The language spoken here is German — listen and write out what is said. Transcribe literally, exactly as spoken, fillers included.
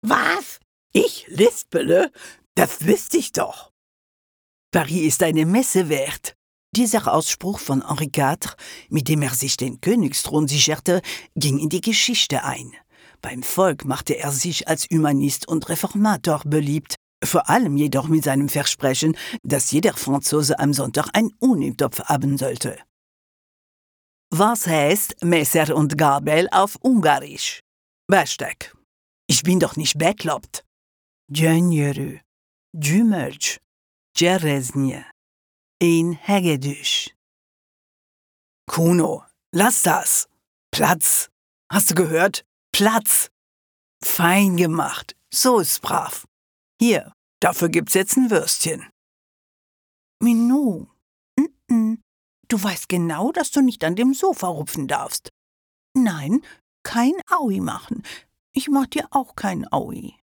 Was? Ich lispele? Das wüsste ich doch. Paris ist eine Messe wert. Dieser Ausspruch von Henri der Vierte, mit dem er sich den Königsthron sicherte, ging in die Geschichte ein. Beim Volk machte er sich als Humanist und Reformator beliebt, vor allem jedoch mit seinem Versprechen, dass jeder Franzose am Sonntag ein Huhn im Topf haben sollte. Was heißt Messer und Gabel auf Ungarisch? Besteck. Ich bin doch nicht bekloppt. Gyönyörű, gyümölcs, csereznye, ein hegedűs. Kuno, lass das. Platz. Hast du gehört? Platz. Fein gemacht. So ist brav. Hier, dafür gibt's jetzt ein Würstchen. Minou. Mm-mm. Du weißt genau, dass du nicht an dem Sofa rupfen darfst. Nein, kein Aui machen. Ich mach dir auch kein Aui.